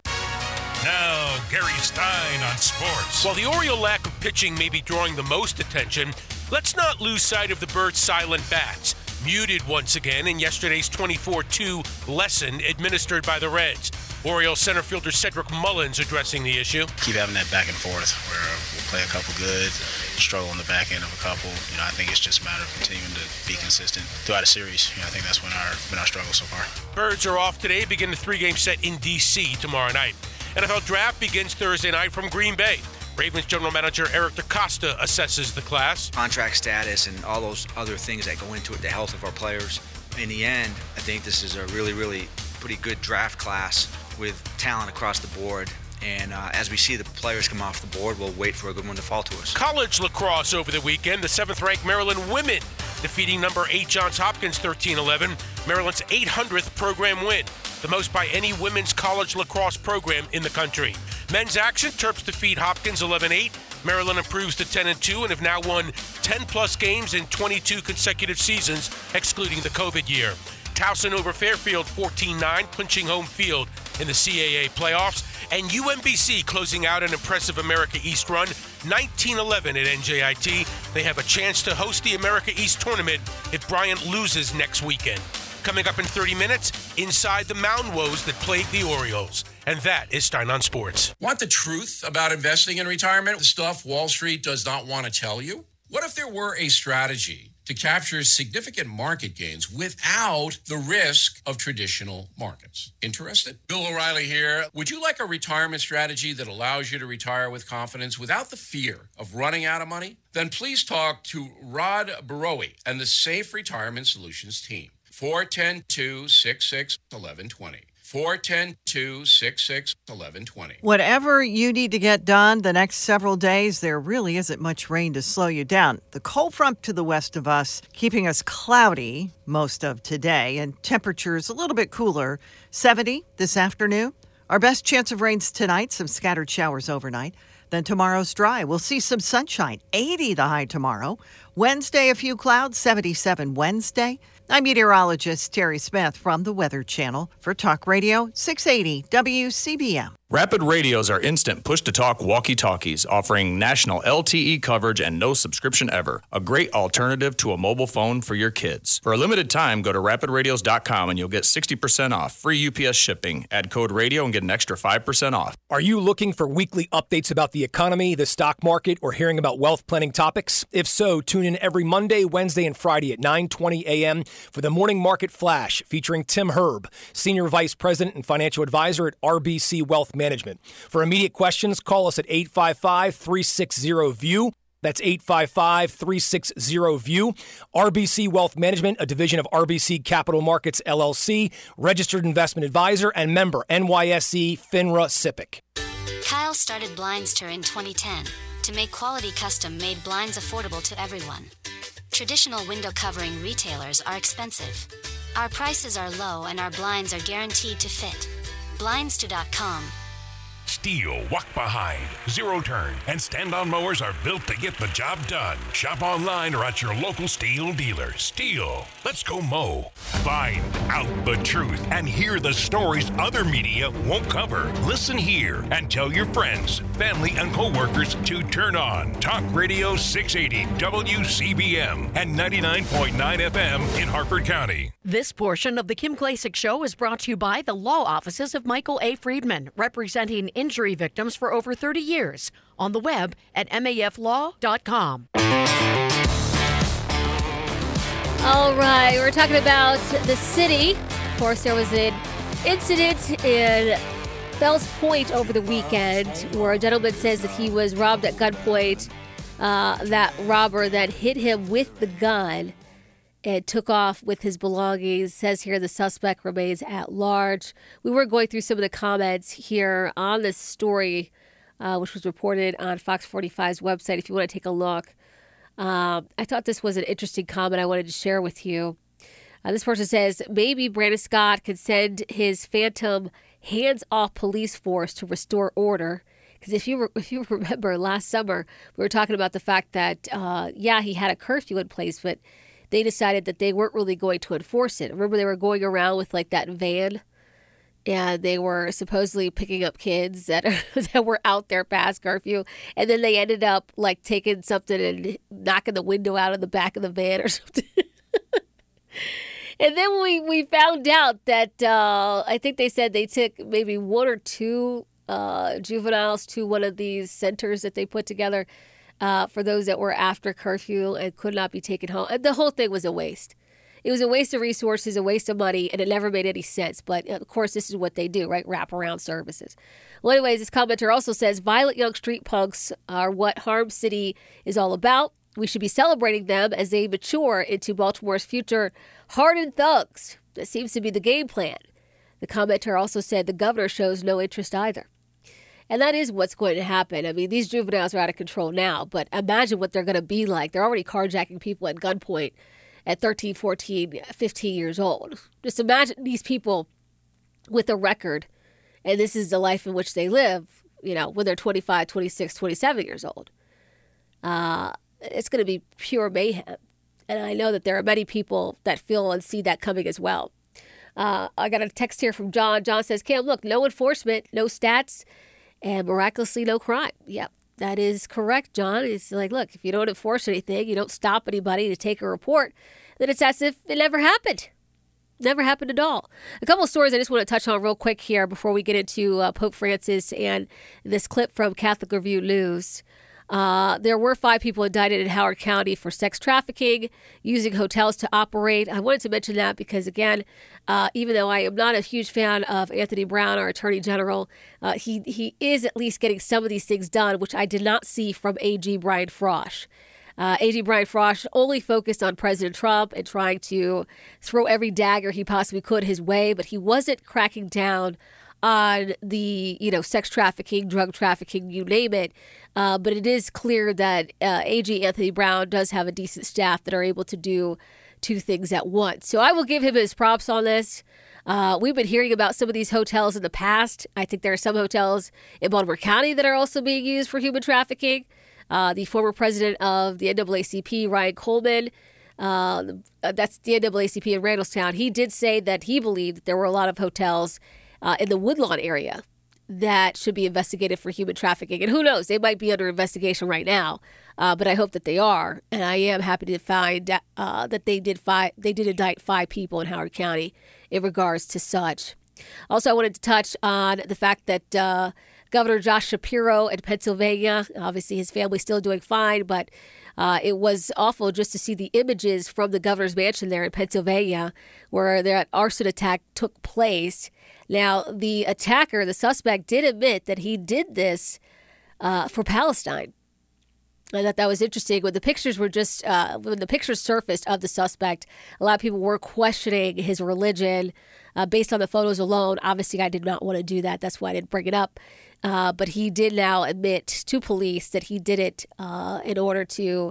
S6: Now, Gary Stein on sports.
S7: While the Oriole lack of pitching may be drawing the most attention, let's not lose sight of the Birds' silent bats. Muted once again in yesterday's 24-2 lesson administered by the Reds. Orioles center fielder Cedric Mullins addressing the issue.
S21: Keep having that back and forth where we'll play a couple good, struggle on the back end of a couple. I think it's just a matter of continuing to be consistent throughout a series. I think that's been our struggle so far.
S7: Birds are off today, begin the 3-game set in D.C. tomorrow night. NFL Draft begins Thursday night from Green Bay. Ravens general manager Eric DeCosta assesses the class.
S22: Contract status and all those other things that go into it, the health of our players. In the end, I think this is a really, really pretty good draft class with talent across the board. And as we see the players come off the board, we'll wait for a good one to fall to us.
S7: College lacrosse over the weekend. The 7th-ranked Maryland women defeating number 8 Johns Hopkins 13-11. Maryland's 800th program win, the most by any women's college lacrosse program in the country. Men's action, Terps defeat Hopkins 11-8. Maryland improves to 10-2 and have now won 10-plus games in 22 consecutive seasons, excluding the COVID year. Towson over Fairfield 14-9, clinching home field in the CAA playoffs. And UMBC closing out an impressive America East run, 19-11 at NJIT. They have a chance to host the America East tournament if Bryant loses next weekend. Coming up in 30 minutes, inside the mound woes that plague the Orioles. And that is Stein on Sports.
S23: Want the truth about investing in retirement? The stuff Wall Street does not want to tell you? What if there were a strategy to capture significant market gains without the risk of traditional markets? Interested? Bill O'Reilly here. Would you like a retirement strategy that allows you to retire with confidence without the fear of running out of money? Then please talk to Rod Barowie and the Safe Retirement Solutions team. 410-266-1120. 410-266-1120.
S12: Whatever you need to get done the next several days, there really isn't much rain to slow you down. The cold front to the west of us, keeping us cloudy most of today, and temperatures a little bit cooler. 70 this afternoon. Our best chance of rains tonight, some scattered showers overnight. Then tomorrow's dry. We'll see some sunshine. 80 the high tomorrow. Wednesday, a few clouds. 77 Wednesday. I'm meteorologist Terry Smith from the Weather Channel for Talk Radio 680 WCBM.
S24: Rapid Radios are instant push-to-talk walkie-talkies offering national LTE coverage and no subscription ever. A great alternative to a mobile phone for your kids. For a limited time, go to rapidradios.com and you'll get 60% off. Free UPS shipping. Add code radio and get an extra 5% off.
S25: Are you looking for weekly updates about the economy, the stock market, or hearing about wealth planning topics? If so, tune in every Monday, Wednesday, and Friday at 9:20 a.m. for the Morning Market Flash featuring Tim Herb, Senior Vice President and Financial Advisor at RBC Wealth Management. For immediate questions, call us at 855-360-VIEW. That's 855-360-VIEW. RBC Wealth Management, a division of RBC Capital Markets, LLC, registered investment advisor and member NYSE FINRA SIPC.
S26: Kyle started Blindster in 2010 to make quality custom-made blinds affordable to everyone. Traditional window covering retailers are expensive. Our prices are low and our blinds are guaranteed to fit. Blindster.com.
S6: Steel, walk behind, zero turn, and stand-on mowers are built to get the job done. Shop online or at your local Steel dealer. Steel, let's go mow. Find out the truth and hear the stories other media won't cover. Listen here and tell your friends, family, and co-workers to turn on Talk Radio 680 WCBM and 99.9 FM in Harford County.
S4: This portion of the Kim Klacik Show is brought to you by the law offices of Michael A. Friedman, representing injury victims for over 30 years. On the web at maflaw.com.
S14: All right, we're talking about the city. Of course, there was an incident in Fells Point over the weekend where a gentleman says that he was robbed at gunpoint. That robber that hit him with the gun and took off with his belongings. Says here the suspect remains at large. We were going through some of the comments here on this story, which was reported on Fox 45's website, if you want to take a look. I thought this was an interesting comment I wanted to share with you. This person says, maybe Brandon Scott could send his phantom hands-off police force to restore order. Because if you remember last summer, we were talking about the fact that, he had a curfew in place, but they decided that they weren't really going to enforce it. Remember, they were going around with like that van, and they were supposedly picking up kids that were out there past curfew, and then they ended up like taking something and knocking the window out of the back of the van or something. And then we found out that I think they said they took maybe one or two juveniles to one of these centers that they put together for those that were after curfew and could not be taken home. And the whole thing was a waste. It was a waste of resources, a waste of money, and it never made any sense. But, of course, this is what they do, right? Wraparound services. Well, anyways, this commenter also says, violent young street punks are what Harm City is all about. We should be celebrating them as they mature into Baltimore's future hardened thugs. That seems to be the game plan. The commenter also said the governor shows no interest either. And that is what's going to happen. I mean, these juveniles are out of control now, but imagine what they're going to be like. They're already carjacking people at gunpoint at 13, 14, 15 years old. Just imagine these people with a record, and this is the life in which they live, when they're 25, 26, 27 years old. It's going to be pure mayhem. And I know that there are many people that feel and see that coming as well. I got a text here from John. John says, Kim, look, no enforcement, no stats, and miraculously no crime. Yep, that is correct, John. It's like, look, if you don't enforce anything, you don't stop anybody to take a report, then it's as if it never happened. Never happened at all. A couple of stories I just want to touch on real quick here before we get into Pope Francis and this clip from Catholic Review News. There were 5 people indicted in Howard County for sex trafficking, using hotels to operate. I wanted to mention that because, again, even though I am not a huge fan of Anthony Brown, our Attorney General, he is at least getting some of these things done, which I did not see from AG Brian Frosch. AG Brian Frosch only focused on President Trump and trying to throw every dagger he possibly could his way, but he wasn't cracking down on the, sex trafficking, drug trafficking, you name it. But it is clear that AG Anthony Brown does have a decent staff that are able to do 2 things at once. So I will give him his props on this. We've been hearing about some of these hotels in the past. I think there are some hotels in Baltimore County that are also being used for human trafficking. The former president of the NAACP, Ryan Coleman, that's the NAACP in Randallstown, he did say that he believed that there were a lot of hotels in the Woodlawn area that should be investigated for human trafficking. And who knows, they might be under investigation right now, but I hope that they are. And I am happy to find that they did indict 5 people in Howard County in regards to such. Also, I wanted to touch on the fact that Governor Josh Shapiro in Pennsylvania, obviously his family's still doing fine, but it was awful just to see the images from the governor's mansion there in Pennsylvania where that arson attack took place. Now, the attacker, the suspect, did admit that he did this for Palestine. I thought that was interesting. When the pictures were when the pictures surfaced of the suspect, a lot of people were questioning his religion based on the photos alone. Obviously, I did not want to do that. That's why I didn't bring it up. But he did now admit to police that he did it in order to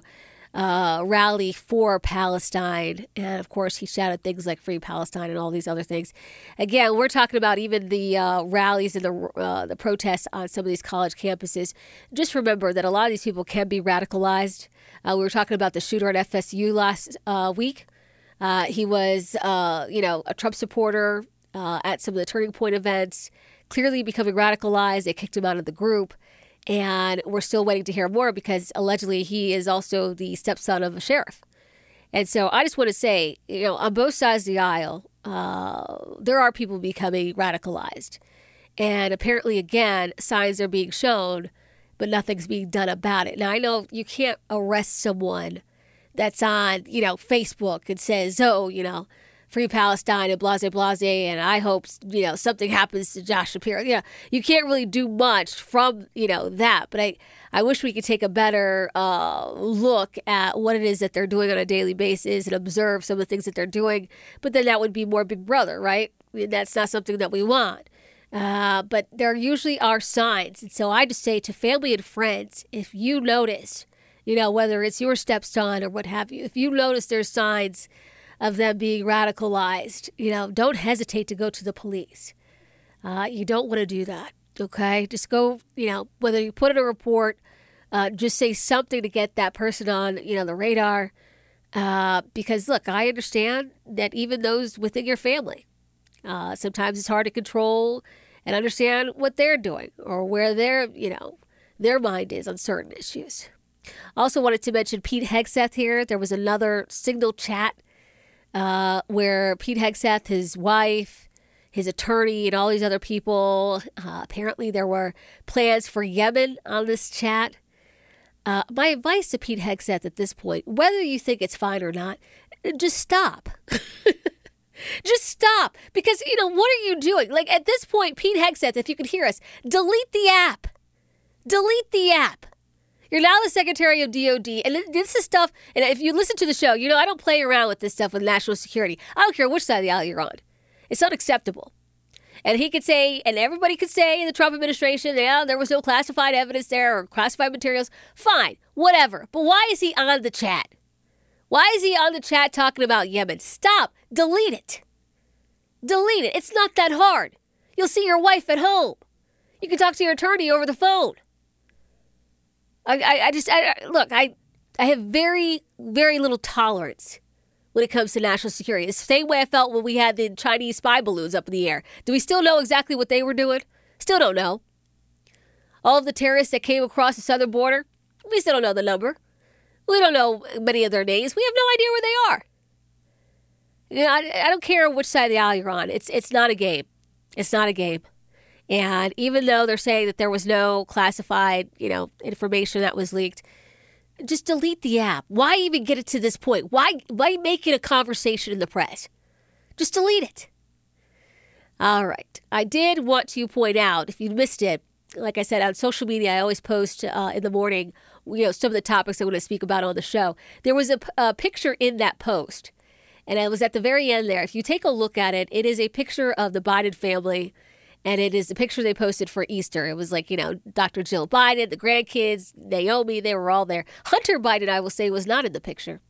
S14: rally for Palestine. And of course, he shouted things like Free Palestine and all these other things. Again, we're talking about even the rallies and the protests on some of these college campuses. Just remember that a lot of these people can be radicalized. We were talking about the shooter at FSU last week. He was, a Trump supporter at some of the Turning Point events, clearly becoming radicalized. They kicked him out of the group. And we're still waiting to hear more because allegedly he is also the stepson of a sheriff. And so I just want to say, on both sides of the aisle, there are people becoming radicalized. And apparently, again, signs are being shown, but nothing's being done about it. Now, I know you can't arrest someone that's on, Facebook and says, Free Palestine and blase, and I hope, something happens to Josh Shapiro. You can't really do much from, that. But I wish we could take a better look at what it is that they're doing on a daily basis and observe some of the things that they're doing. But then that would be more Big Brother, right? That's not something that we want. But there usually are signs. And so I just say to family and friends, if you notice, whether it's your stepson or what have you, if you notice there's signs of them being radicalized, don't hesitate to go to the police. You don't want to do that, okay? Just go, whether you put in a report, just say something to get that person on, the radar. Because, look, I understand that even those within your family, sometimes it's hard to control and understand what they're doing or where their mind is on certain issues. Also wanted to mention Pete Hegseth here. There was another Signal chat where Pete Hegseth, his wife, his attorney, and all these other people, apparently there were plans for Yemen on this chat. My advice to Pete Hegseth at this point, whether you think it's fine or not, just stop. Just stop. Because, what are you doing? Like, at this point, Pete Hegseth, if you can hear us, delete the app. Delete the app. You're now the Secretary of DOD, and this is stuff, and if you listen to the show, I don't play around with this stuff with national security. I don't care which side of the aisle you're on. It's unacceptable. And he could say, and everybody could say in the Trump administration, there was no classified evidence there or classified materials. Fine, whatever. But why is he on the chat? Why is he on the chat talking about Yemen? Stop. Delete it. Delete it. It's not that hard. You'll see your wife at home. You can talk to your attorney over the phone. I have very, very little tolerance when it comes to national security. It's the same way I felt when we had the Chinese spy balloons up in the air. Do we still know exactly what they were doing? Still don't know. All of the terrorists that came across the southern border, we still don't know the number. We don't know many of their names. We have no idea where they are. I don't care which side of the aisle you're on. It's not a game. It's not a game. And even though they're saying that there was no classified, information that was leaked, just delete the app. Why even get it to this point? Why make it a conversation in the press? Just delete it. All right. I did want to point out, if you missed it, like I said, on social media, I always post in the morning, some of the topics I want to speak about on the show. There was a picture in that post, and it was at the very end there. If you take a look at it, it is a picture of the Biden family. And it is the picture they posted for Easter. It was like, Dr. Jill Biden, the grandkids, Naomi, they were all there. Hunter Biden, I will say, was not in the picture.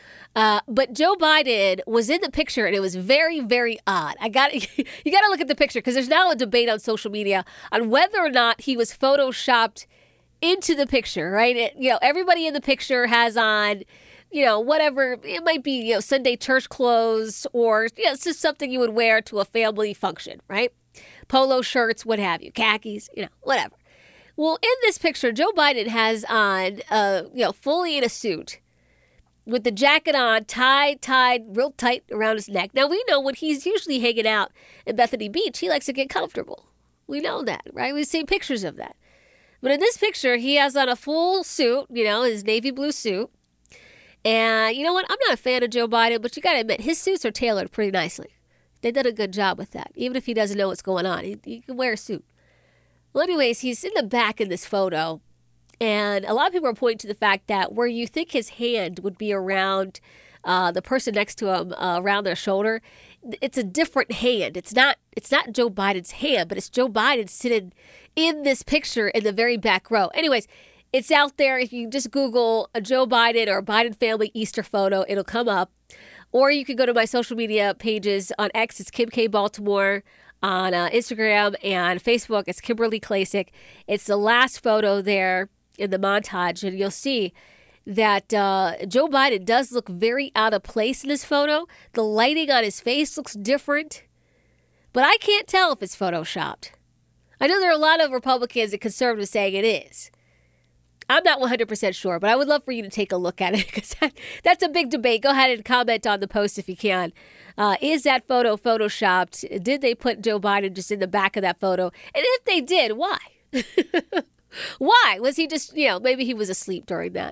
S14: But Joe Biden was in the picture, and it was very, very odd. You got to look at the picture because there's now a debate on social media on whether or not he was photoshopped into the picture, right? Everybody in the picture has on, whatever. It might be, Sunday church clothes or, it's just something you would wear to a family function, right? Polo shirts, what have you, khakis, whatever. Well, in this picture, Joe Biden has on, fully in a suit with the jacket on, tied real tight around his neck. Now, we know when he's usually hanging out in Bethany Beach, he likes to get comfortable. We know that, right? We've seen pictures of that. But in this picture, he has on a full suit, his navy blue suit. And you know what? I'm not a fan of Joe Biden, but you got to admit, his suits are tailored pretty nicely. They did a good job with that. Even if he doesn't know what's going on, he can wear a suit. Well, anyways, he's in the back in this photo. And a lot of people are pointing to the fact that where you think his hand would be around the person next to him, around their shoulder, it's a different hand. It's not Joe Biden's hand, but it's Joe Biden sitting in this picture in the very back row. Anyways, It's out there. If you just Google a Joe Biden or Biden family Easter photo, it'll come up. Or you can go to my social media pages on X. It's Kim K. Baltimore. On Instagram and Facebook, it's Kimberly Klasick. It's the last photo there in the montage, and you'll see that Joe Biden does look very out of place in this photo. The lighting on his face looks different, but I can't tell if it's photoshopped. I know there are a lot of Republicans and conservatives saying it is. I'm not 100% sure, but I would love for you to take a look at it because that's a big debate. Go ahead and comment on the post if you can. Is that photo photoshopped? Did they put Joe Biden just in the back of that photo? And if they did, why? Why? Was he just, maybe he was asleep during that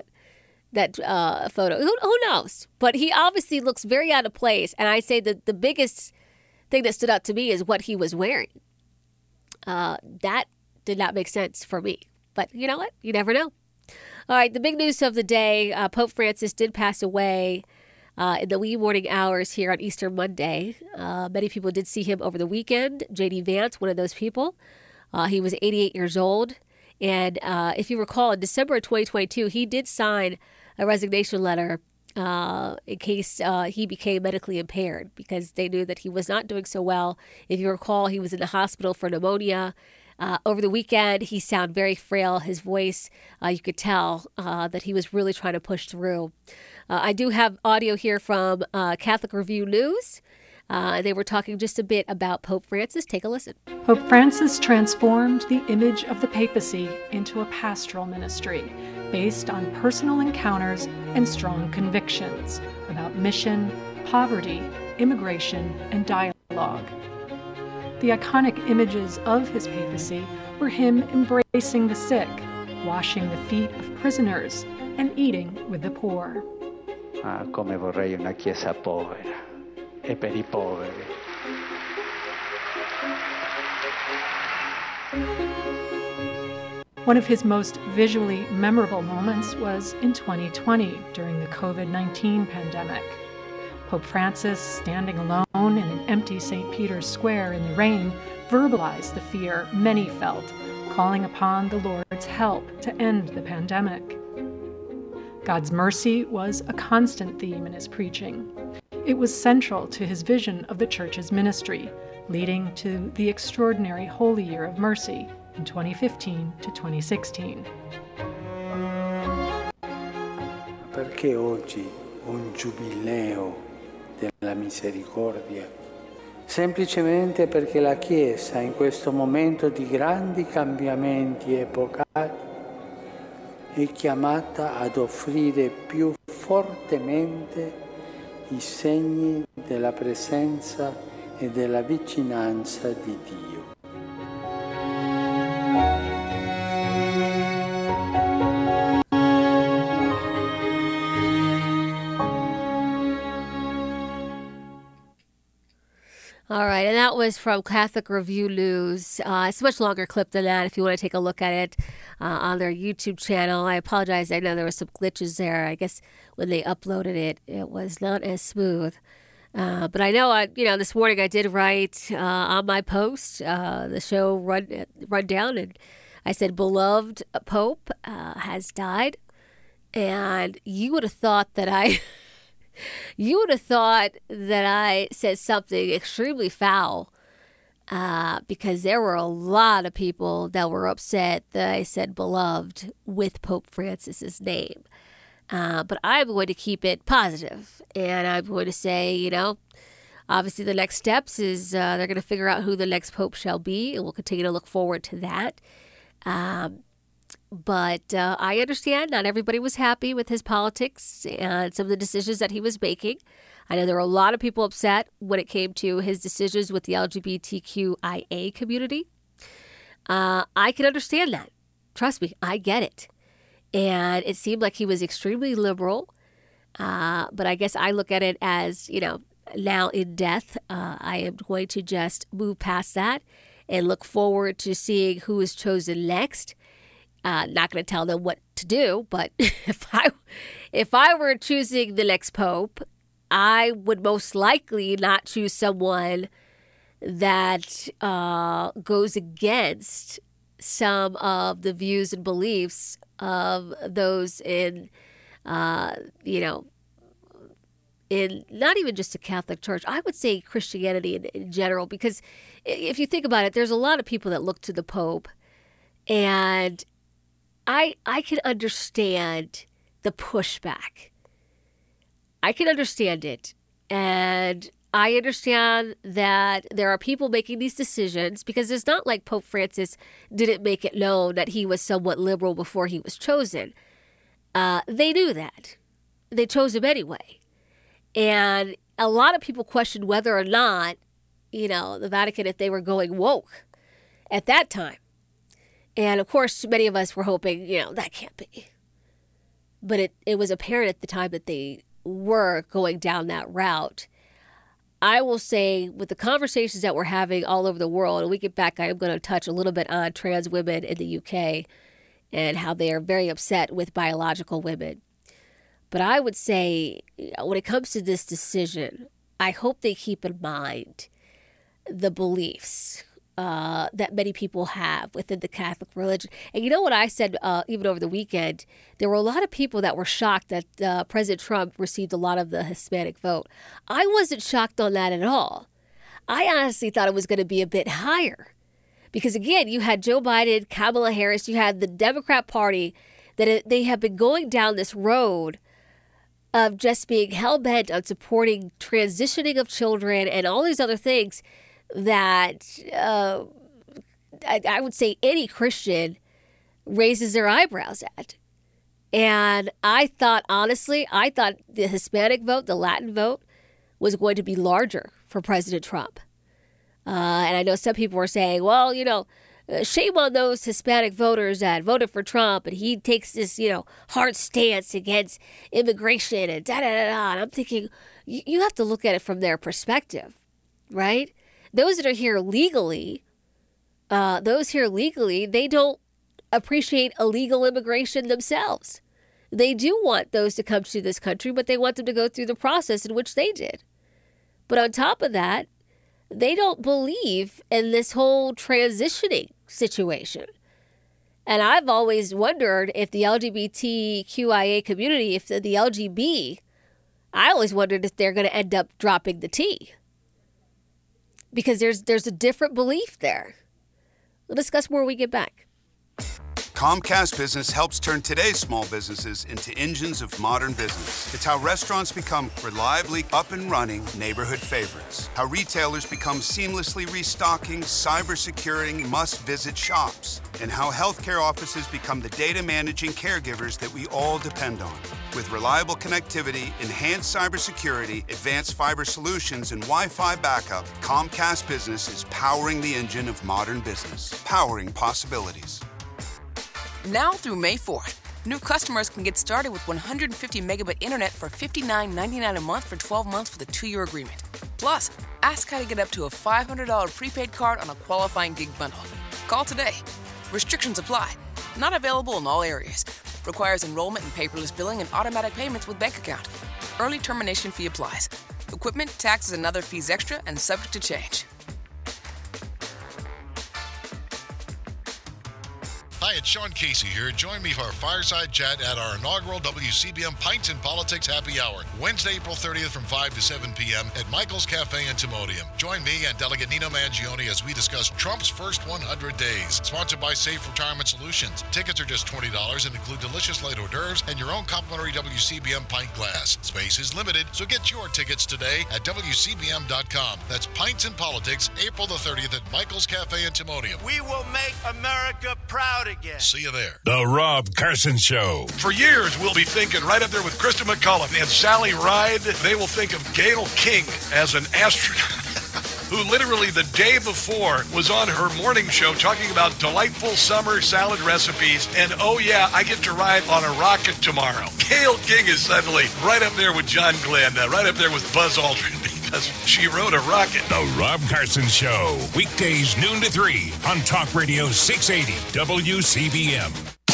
S14: photo. Who knows? But he obviously looks very out of place. And I say that the biggest thing that stood out to me is what he was wearing. That did not make sense for me. But you know what? You never know. All right, the big news of the day, Pope Francis did pass away in the wee morning hours here on Easter Monday. Many people did see him over the weekend. J.D. Vance, one of those people. He was 88 years old. And if you recall, in December of 2022, he did sign a resignation letter in case he became medically impaired because they knew that he was not doing so well. If you recall, he was in the hospital for pneumonia. Over the weekend, he sounded very frail. His voice, you could tell that he was really trying to push through. I do have audio here from Catholic Review News. They were talking just a bit about Pope Francis. Take a listen.
S1: Pope Francis transformed the image of the papacy into a pastoral ministry based on personal encounters and strong convictions about mission, poverty, immigration, and dialogue. The iconic images of his papacy were him embracing the sick, washing the feet of prisoners, and eating with the poor.
S3: Come vorrei una chiesa povera e per I poveri.
S1: One of his most visually memorable moments was in 2020 during the COVID-19 pandemic. Pope Francis, standing alone in an empty St. Peter's Square in the rain, verbalized the fear many felt, calling upon the Lord's help to end the pandemic. God's mercy was a constant theme in his preaching. It was central to his vision of the Church's ministry, leading to the extraordinary Holy Year of Mercy in 2015 to 2016.
S3: Perché oggi un giubileo della misericordia? Semplicemente perché la Chiesa in questo momento di grandi cambiamenti epocali è chiamata ad offrire più fortemente i segni della presenza e della vicinanza di Dio.
S14: All right, and that was from Catholic Review News. It's a much longer clip than that if you want to take a look at it on their YouTube channel. I apologize. I know there were some glitches there. I guess when they uploaded it, it was not as smooth. But I know, this morning I did write on my post, the show rundown, and I said, beloved Pope has died. And you would have thought that I said something extremely foul because there were a lot of people that were upset that I said beloved with Pope Francis's name. But I'm going to keep it positive, and I'm going to say, obviously the next steps is they're going to figure out who the next pope shall be, and we'll continue to look forward to that. But I understand not everybody was happy with his politics and some of the decisions that he was making. I know there were a lot of people upset when it came to his decisions with the LGBTQIA community. I can understand that. Trust me, I get it. And it seemed like he was extremely liberal. But I guess I look at it as, now in death, I am going to just move past that and look forward to seeing who is chosen next. Not going to tell them what to do, but if I were choosing the next pope, I would most likely not choose someone that goes against some of the views and beliefs of those in, in not even just the Catholic Church, I would say Christianity in general, because if you think about it, there's a lot of people that look to the Pope, and I can understand the pushback. I can understand it, and I understand that there are people making these decisions, because it's not like Pope Francis didn't make it known that he was somewhat liberal before he was chosen. They knew that. They chose him anyway. And a lot of people questioned whether or not, the Vatican, if they were going woke at that time. And of course, many of us were hoping, that can't be. But it was apparent at the time that they were going down that route. I will say, with the conversations that we're having all over the world, and we get back, I am going to touch a little bit on trans women in the UK and how they are very upset with biological women. But I would say, when it comes to this decision, I hope they keep in mind the beliefs that many people have within the Catholic religion. And you know what I said even over the weekend? There were a lot of people that were shocked that President Trump received a lot of the Hispanic vote. I wasn't shocked on that at all. I honestly thought it was going to be a bit higher. Because again, you had Joe Biden, Kamala Harris, you had the Democrat Party, that they have been going down this road of just being hell-bent on supporting transitioning of children and all these other things that I would say any Christian raises their eyebrows at. And I thought the Hispanic vote, the Latin vote, was going to be larger for President Trump. And I know some people were saying, well, shame on those Hispanic voters that voted for Trump, and he takes this, hard stance against immigration and da-da-da-da. And I'm thinking, you have to look at it from their perspective, right? Those that are here legally, they don't appreciate illegal immigration themselves. They do want those to come to this country, but they want them to go through the process in which they did. But on top of that, they don't believe in this whole transitioning situation. And I've always wondered if the LGBTQIA community, if the LGB, I always wondered if they're going to end up dropping the T. Because there's a different belief there. We'll discuss more when we get back.
S5: Comcast Business helps turn today's small businesses into engines of modern business. It's how restaurants become reliably up and running neighborhood favorites. How retailers become seamlessly restocking, cyber-securing, must-visit shops. And how healthcare offices become the data managing caregivers that we all depend on. With reliable connectivity, enhanced cybersecurity, advanced fiber solutions, and Wi-Fi backup, Comcast Business is powering the engine of modern business. Powering possibilities.
S8: Now through May 4th, new customers can get started with 150 megabit internet for $59.99 a month for 12 months with a 2-year agreement. Plus, ask how to get up to a $500 prepaid card on a qualifying gig bundle. Call today. Restrictions apply. Not available in all areas. Requires enrollment in paperless billing and automatic payments with bank account. Early termination fee applies. Equipment, taxes, and other fees extra and subject to change.
S9: Hi, it's Sean Casey here. Join me for our fireside chat at our inaugural WCBM Pints and Politics Happy Hour, Wednesday, April 30th from 5 to 7 p.m. at Michael's Cafe in Timonium. Join me and Delegate Nino Mangione as we discuss Trump's first 100 days. Sponsored by Safe Retirement Solutions. Tickets are just $20 and include delicious light hors d'oeuvres and your own complimentary WCBM pint glass. Space is limited, so get your tickets today at WCBM.com. That's Pints and Politics, April the 30th at Michael's Cafe in Timonium.
S10: We will make America proud again.
S9: See you there.
S6: The Rob Carson Show.
S11: For years, we'll be thinking right up there with Krista McCullough and Sally Ride. They will think of Gayle King as an astronaut who literally the day before was on her morning show talking about delightful summer salad recipes. And oh yeah, I get to ride on a rocket tomorrow. Gayle King is suddenly right up there with John Glenn, right up there with Buzz Aldrin. Because she rode a rocket.
S6: The Rob Carson Show. Weekdays noon to 3 on Talk Radio 680 WCBM.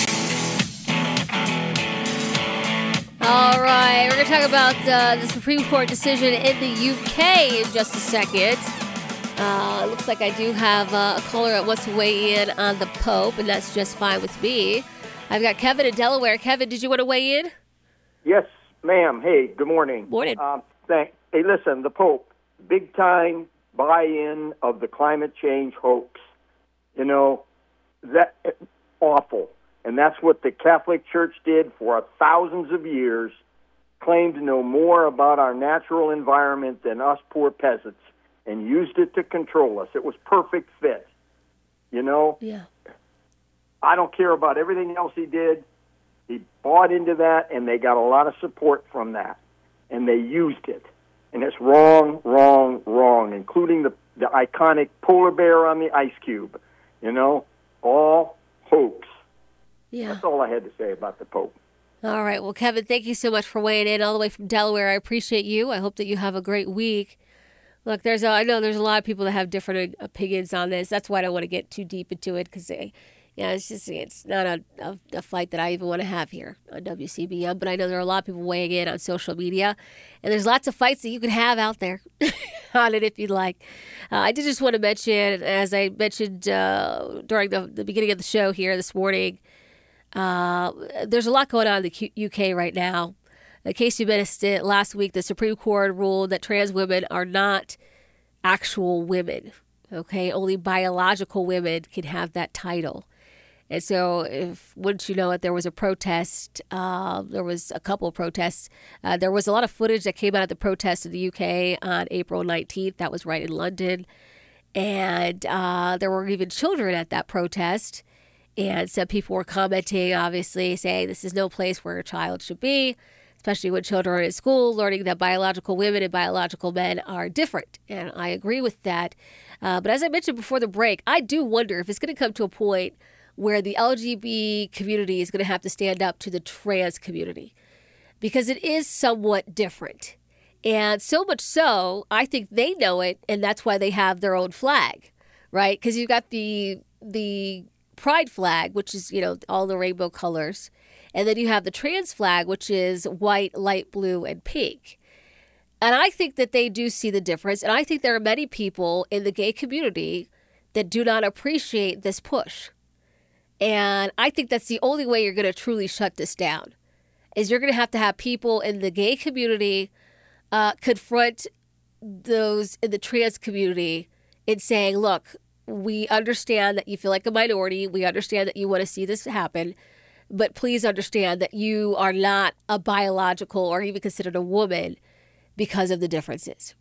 S14: All right, we're going to talk about the Supreme Court decision in the UK in just a second. Looks like I do have a caller that wants to weigh in on the Pope, and that's just fine with me. I've got Kevin in Delaware. Kevin, did you want to weigh in?
S13: Yes, ma'am. Hey, good morning.
S14: Morning.
S13: Hey, listen, the Pope, big-time buy-in of the climate change hoax. You know, that awful. And that's what the Catholic Church did for thousands of years, claimed to know more about our natural environment than us poor peasants, and used it to control us. It was perfect fit, you know?
S14: Yeah.
S13: I don't care about everything else he did. He bought into that, and they got a lot of support from that, and they used it. And it's wrong, wrong, wrong, including the iconic polar bear on the ice cube, you know? All hoax.
S14: Yeah.
S13: That's all I had to say about the Pope.
S14: All right. Well, Kevin, thank you so much for weighing in all the way from Delaware. I appreciate you. I hope that you have a great week. Look, I know there's a lot of people that have different opinions on this. That's why I don't want to get too deep into it because, it's not a fight that I even want to have here on WCBM. But I know there are a lot of people weighing in on social media, and there's lots of fights that you can have out there on it if you'd like. I did just want to mention, as I mentioned during the beginning of the show here this morning, there's a lot going on in the UK right now. In case you missed it, last week the Supreme Court ruled that trans women are not actual women. Okay, only biological women can have that title. And so, wouldn't you know it, there was a protest. There was a couple of protests. There was a lot of footage that came out of the protest in the UK on April 19th. That was right in London. And there were even children at that protest. And some people were commenting, obviously, saying this is no place where a child should be, especially when children are in school, learning that biological women and biological men are different. And I agree with that. But as I mentioned before the break, I do wonder if it's going to come to a point where the LGBT community is going to have to stand up to the trans community, because it is somewhat different. And so much so, I think they know it, and that's why they have their own flag, right? Because you've got the pride flag, which is, all the rainbow colors. And then you have the trans flag, which is white, light blue, and pink. And I think that they do see the difference. And I think there are many people in the gay community that do not appreciate this push. And I think that's the only way you're going to truly shut this down, is you're going to have people in the gay community confront those in the trans community in saying, look, we understand that you feel like a minority. We understand that you want to see this happen. But please understand that you are not a biological or even considered a woman because of the differences.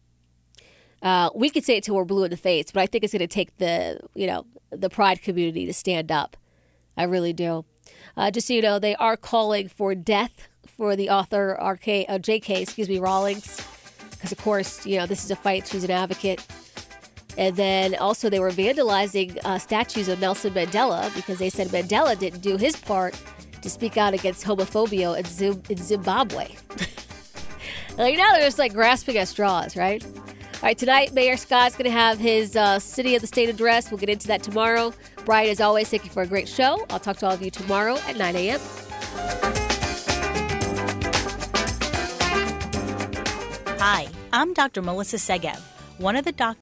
S14: We could say it till we're blue in the face, but I think it's going to take the pride community to stand up. I really do. Just so you know, they are calling for death for the author J.K. Rowling, because of course, this is a fight. She's an advocate. And then also they were vandalizing statues of Nelson Mandela because they said Mandela didn't do his part to speak out against homophobia in Zimbabwe. Now they're just grasping at straws, right? All right, tonight Mayor Scott's going to have his City of the State address. We'll get into that tomorrow. Brian, as always, thank you for a great show. I'll talk to all of you tomorrow at 9 a.m.
S15: Hi, I'm Dr. Melissa Segev, one of the doctors